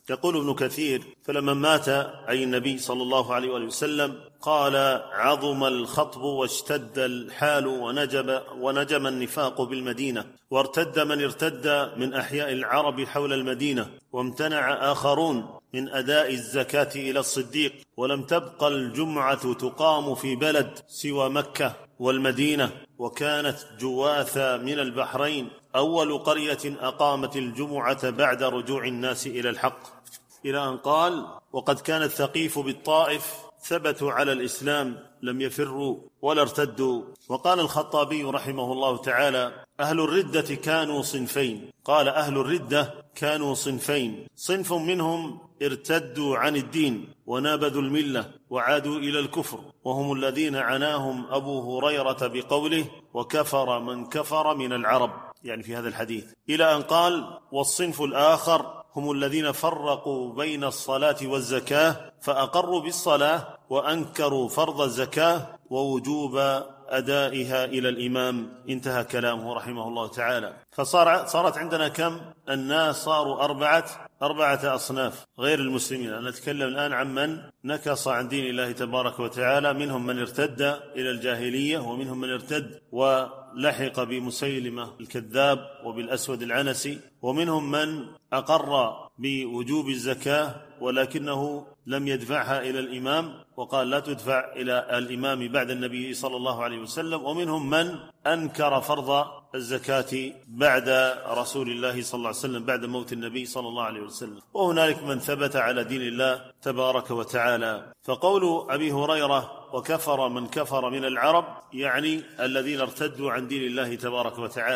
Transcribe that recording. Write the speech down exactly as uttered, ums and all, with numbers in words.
يقول ابن كثير: فلما مات أي النبي صلى الله عليه وآله وسلم قال: عظم الخطب واشتد الحال ونجب, ونجم النفاق بالمدينة، وارتد من ارتد من أحياء العرب حول المدينة، وامتنع آخرون من أداء الزكاة إلى الصديق، ولم تبق الجمعة تقام في بلد سوى مكة والمدينة، وكانت جواثة من البحرين أول قرية أقامت الجمعة بعد رجوع الناس إلى الحق، إلى أن قال: وقد كان الثقيف بالطائف ثبتوا على الإسلام لم يفروا ولا ارتدوا. وقال الخطابي رحمه الله تعالى: أهل الردة كانوا صنفين. قال: أهل الردة كانوا صنفين: صنف منهم ارتدوا عن الدين ونابذوا الملة وعادوا إلى الكفر، وهم الذين عناهم أبو هريرة بقوله: وكفر من كفر من العرب، يعني في هذا الحديث، إلى أن قال: والصنف الآخر هم الذين فرقوا بين الصلاة والزكاة، فأقروا بالصلاة وأنكروا فرض الزكاة ووجوب أدائها إلى الإمام. انتهى كلامه رحمه الله تعالى. فصارت عندنا كم؟ الناس صاروا أربعة أربعة أصناف غير المسلمين. أنا أتكلم الآن عن من نكص عن دين الله تبارك وتعالى، منهم من ارتد إلى الجاهلية، ومنهم من ارتد ولحق بمسيلمة الكذاب وبالأسود العنسي، ومنهم من أقر بوجوب الزكاة ولكنه لم يدفعها إلى الإمام وقال لا تدفع إلى الإمام بعد النبي صلى الله عليه وسلم، ومنهم من أنكر فرض الزكاة بعد رسول الله صلى الله عليه وسلم، بعد موت النبي صلى الله عليه وسلم، وهنالك من ثبت على دين الله تبارك وتعالى. فقول أبي هريرة: وكفر من كفر من العرب، يعني الذين ارتدوا عن دين الله تبارك وتعالى.